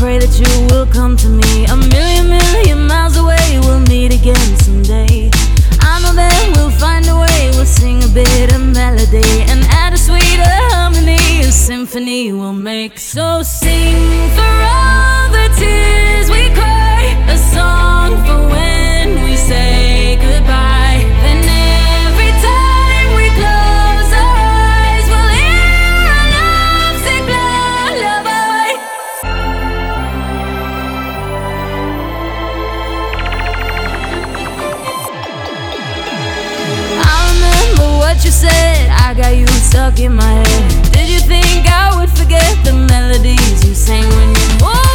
pray that you will come to me. A million miles away, we'll meet again someday. I know that we'll find a way, we'll sing a bit of melody and add a sweeter harmony, a symphony we'll make. So sing for all the tears we cry, a song for when we say goodbye. Then every time we close our eyes, we'll hear our love sing lullaby. I remember what you said, I got you stuck in my head. Did you think I would forget the melodies you sang when you moved?